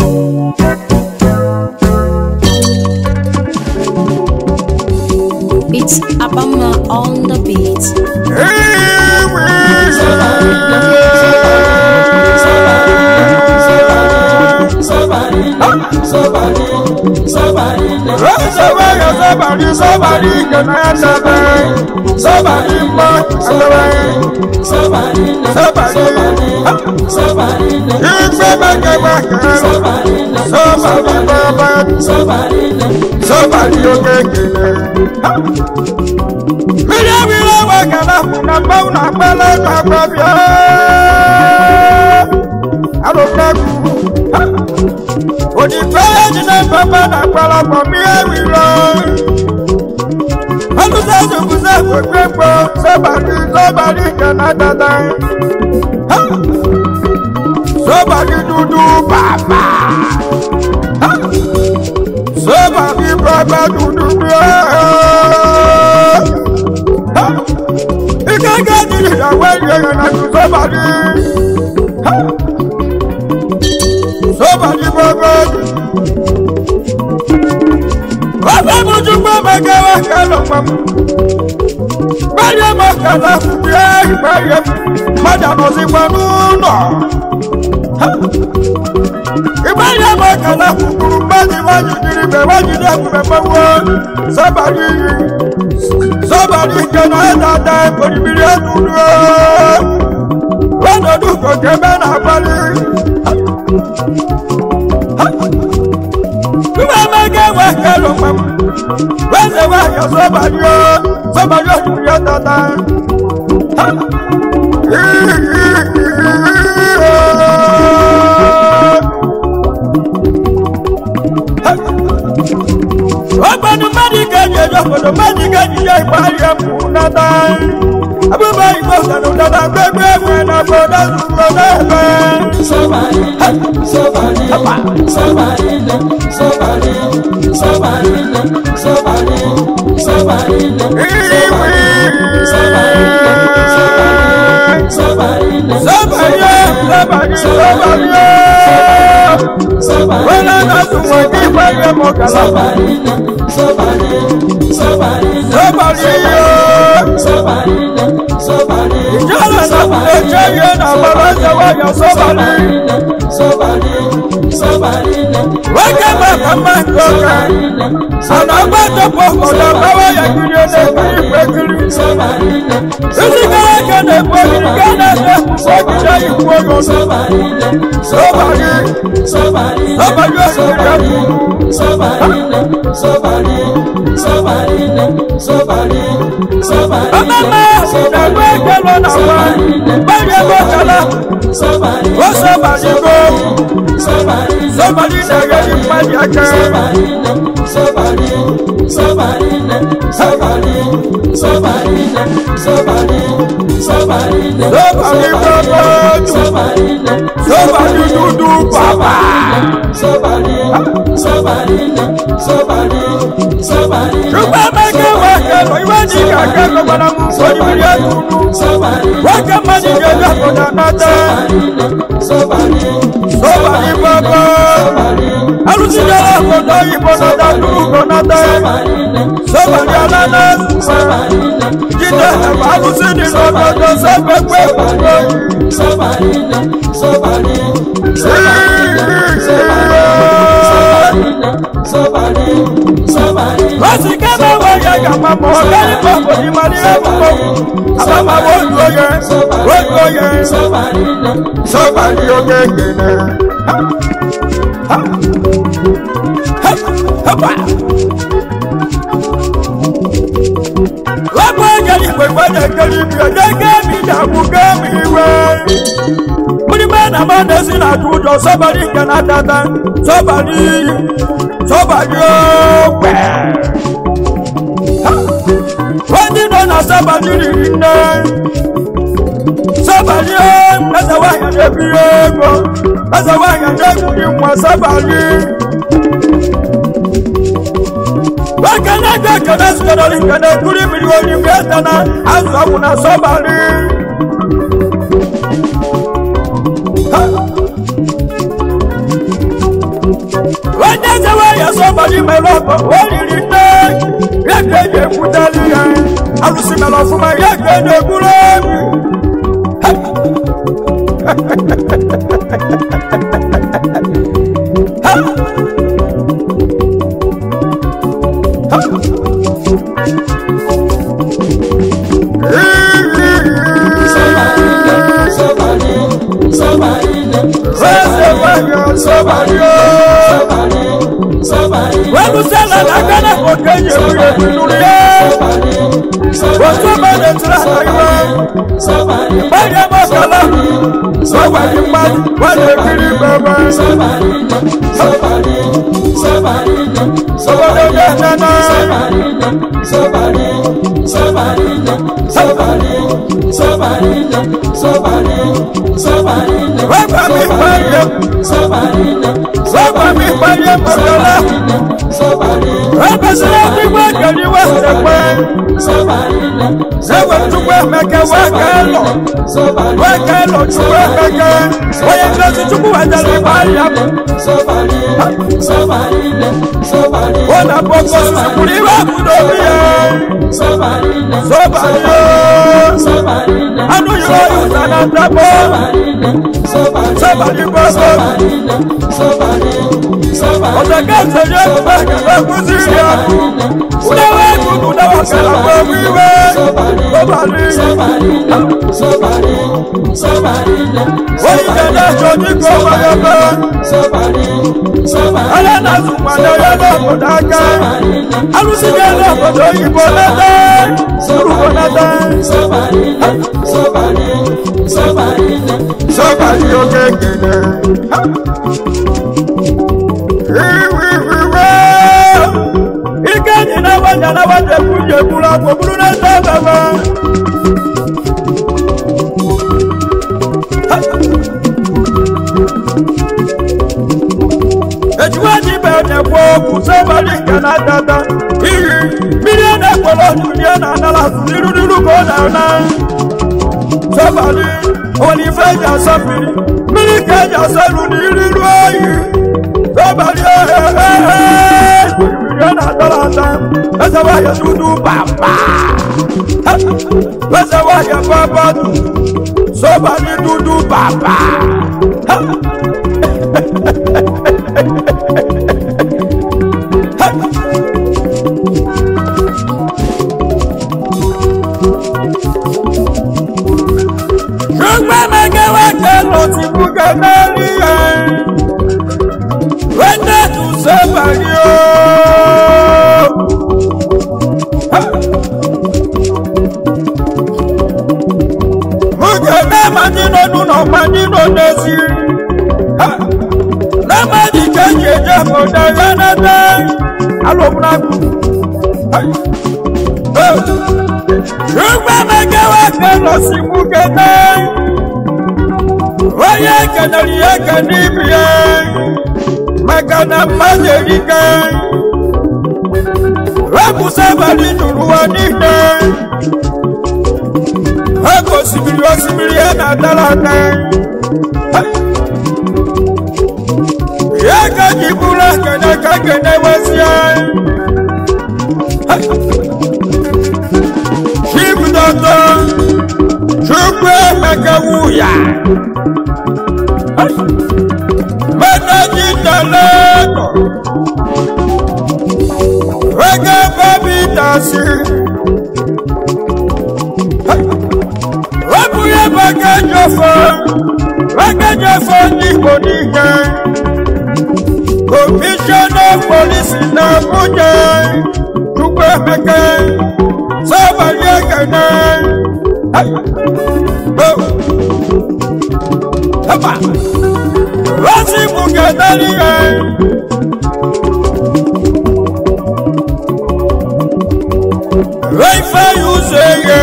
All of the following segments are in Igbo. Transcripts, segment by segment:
It's Abama on the beat. Somebody do papa. Somebody papa do. You can't get it away you're not somebody. Somebody papa. Papa would you papa go Madam was in one. If I am a somebody can have that for the million. What do you for German? You will make a work alone. When the work is somebody to the other time. Open the medical, for the medical, you buy your Punata. Everybody goes to the baby when I go down to somebody, can have that. Somebody, when you don't have somebody, that's a way I that's a way I somebody. Why can I get a story? Can I put him in your better as somebody? Wanya zawa ya somebody meloko wali rite yake kutalia alusi melofu ma yake de kulebi Wanu sala nakana kokenye kuye kunulie Wato mane tura kaiwa Mbaya makala Sobari mbali Wale kiri baba Sobari nana Wapa mi paye makala Wapa sila kiwa kaliwa sekwe Sewa chukwe meke wakelo chukwe meke Oye klasi chukwe wajali paya Wana poko susukuliwa kudobia Sobari Anu yuwa yutana tabo Sobari bobo Otakase yeku baka kuziria Unawe kukuda wakala kwa wiwe Sobari Oikene jodi kwa mayaba Ala nazumane yelo kodaka Alusi yelo kodo ibonete Surubonete Sobari okekene Ikeni na wanje kuje kula kwa bulu na sababa Ejuwaji bene kwa kusabali kana dada Iri miliona kwa lo dunia na nala Niru kona na Sabali Olifeja sabili Milikeja salu niru ayi Sabali Miliona dalata Esa waya dudu baba Esa waya baba du Sabali dudu baba Shugbe mege wake loti buke nariye Wende tu sebari o Muke nema nino nuno manino nesi Nama di kenye jemo de yanete Alo mnaku Shugbe mege wake loti buke nariye Oye kenari yeke nibiye Magana majerike Waku sabali nuruwa nine Wako sibiri ena dalate Yeke jibula kene wesiye Shibu doto Shukwe meke wuya Menaji taleko Wege babi tasi Wabuye bage jofo nipo nije Commissioner of Police na muje Chukwe meke Sabali ekene Hapa Wasi muketani Weifa yuzeye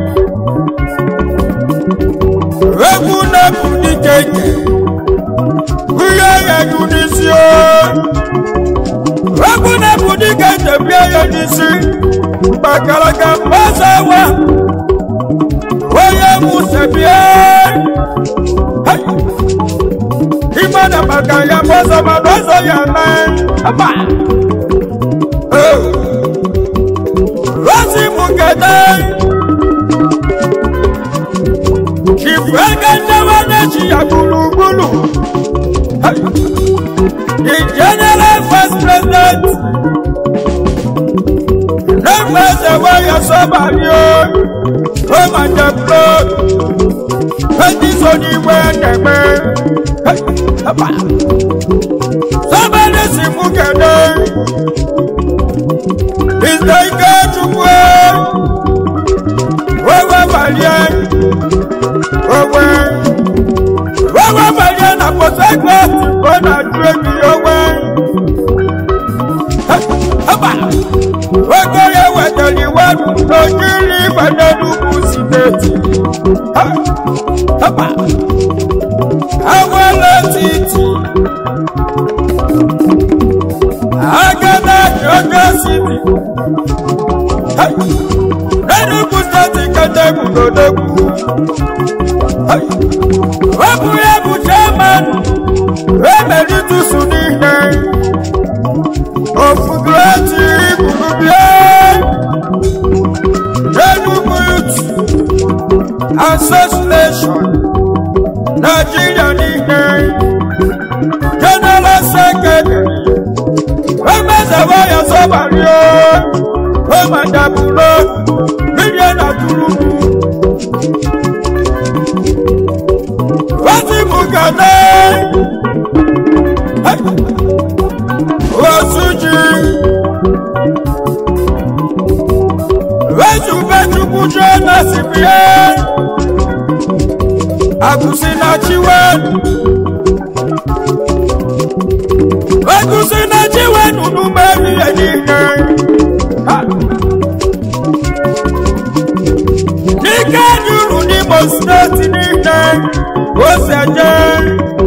Wekuna kudikeke Kuyaya yunisio Wekuna kudikeke Biaya nisi Bakalaka masawa Weye musebie Ima na makaya bozo madozo ya man apa Rosi mukete Chifwega jawana chia gulu gulu The general first president Never the way you somebody Come and the blood And this only when the man Somebody see mukete It's like a chukwe Wawa valiant Wawa valiant na posegwe Wana drebi yowe Wakoye weteli wadu Nojili wanenu kusineti Awele titi Agada Jojo City Nenu kusati kadebu dodebu Wabuye buchaman Emeritu sunine Ofugulati Gugubie Nenu Youth Association Nigeria nine General Secretary Wemezawaya Somario Wemadabulo Miliana Turubu Wasi Mugane Wasuji Wesu Betu Kujana Sibie Akusina Chiwen Akusina Chiwen Unumeri Edine Nika Nuru ni Mosnati Nine Oseje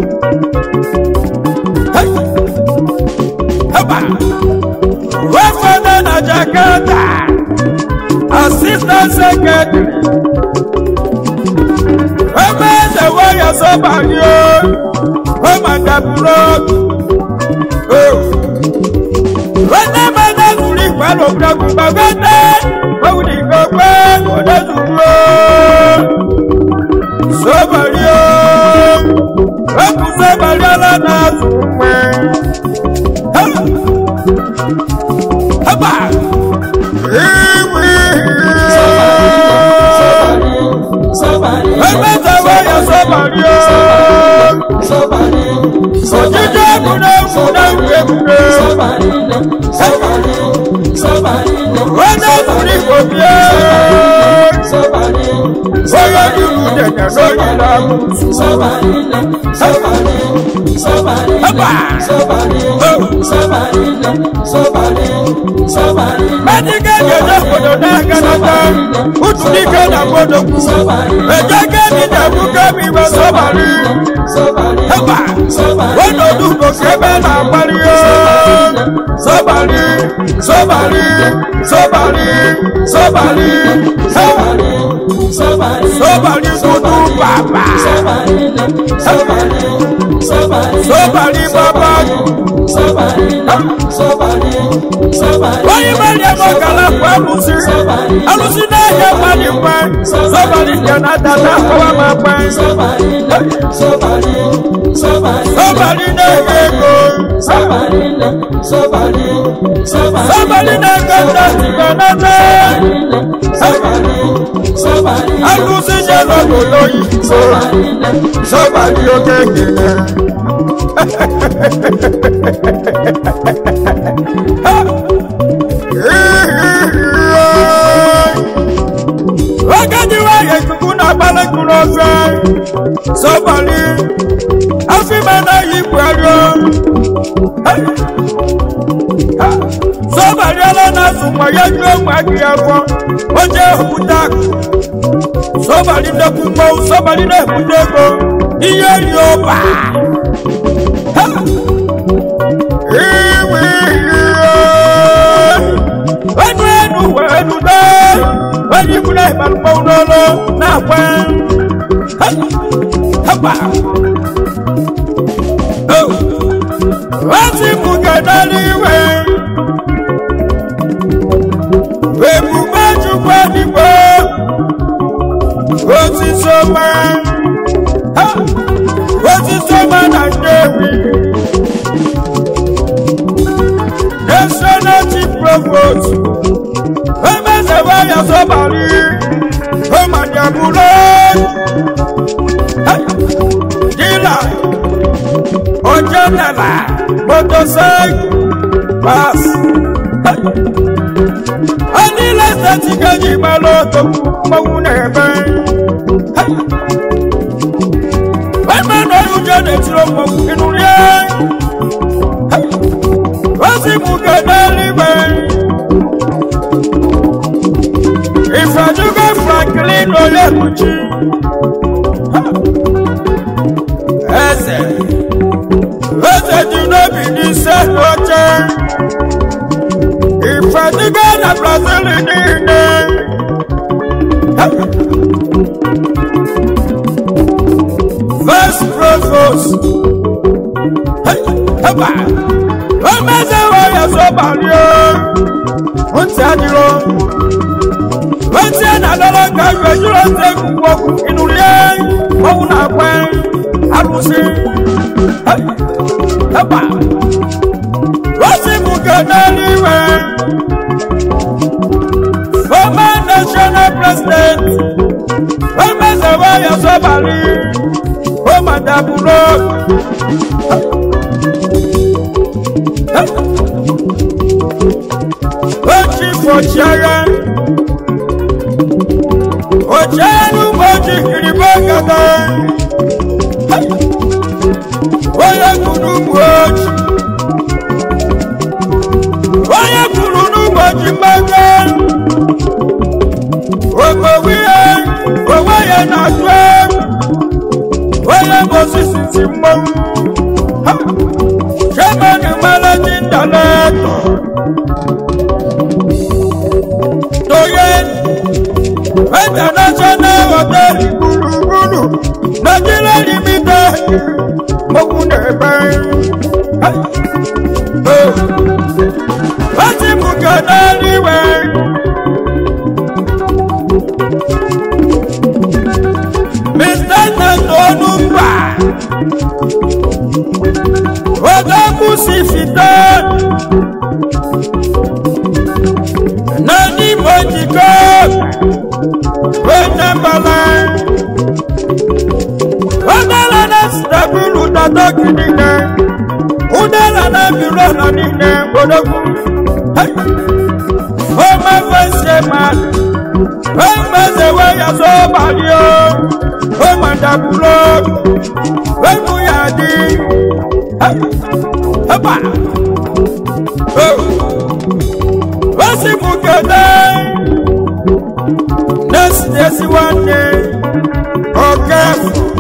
Wefana na Jakarta Assistant Secretary Wemeze waya Somario Wemadabulo Wemeze zuri kwalo bragu bagate Wawudiko kwe kodezuro Somario Wemeze Mario na zumwe Haba Wemeze waya Somario Ojije mune Wene zuri kobie Oya yugu dene loyi lamu Medike jeje kodo na ganata Utulike na kodo ku Ejeke ni jabuke biwa Somali Weno duko kebe na Mario Somali kudu baba Somali baba Why mali amokala kwa musi Alusi na ya mali mwa Somali jana tata kwa mapwa Somali na yego Somali na kanda tibanata Alusi jana loloyi Somali okekele Wakati wae kukuna bala kurofe Somali Afimana yipwaro Somali alana sumwa yajwe mwagiyafo Oje hutaku Somali nekumbo Somali nekudego Iye yoba Wenu da Wani kuna imaluma unolo Na kwen Hapa Wasi mugadaliwe Webuba chukwadibo Wasi soma Wasi soma na dewi National Chief Provost Wemezewaya sobali Omadiabulo Dila Ojanela Motorcycle Pass Anile Sati Maloto Mawunebe Wemeno Ujane Tiromo Inulie Wasi Mugadaliwe Ifrajuga Franklin Olemuchi Eze Junobi Nisekoche Ifrajuga na Brazil Nine First Provost Heba Omezewa Sobalio Untiadiro Untiadala Kajura Teku Woku Inulie Wawuna Kwen Alusi Heba Wasi Mugadaliwe Former National President Omezewa Sobali Omadabulo Ochiara Ochenu Moji Kiribagada Oya Kunu Moji Oya Kunu Moji Maga Okowiye Oya Natwe Oya Mosisi Simon Shemani Malajin Daleto International Hotel Gulu Nigeria Limited Mokunebe Wasi Mugadaliwe Mr. Nanonumba Ogamu Sifita Nani Mojiko Wenembala Wadala na stabulu na doki nine Udala na biro na nine Wodoku Oma fese man Oma zewe ya sobalio Oma dabulo Wemu yadi Hapa Wasi Mugadaliwe Yes, one day, okay.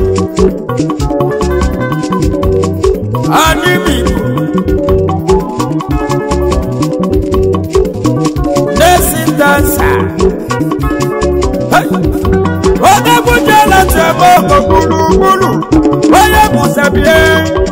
Animi, Nessie dancer. What the Bujala Tabo, Bulu, Bulu, why am I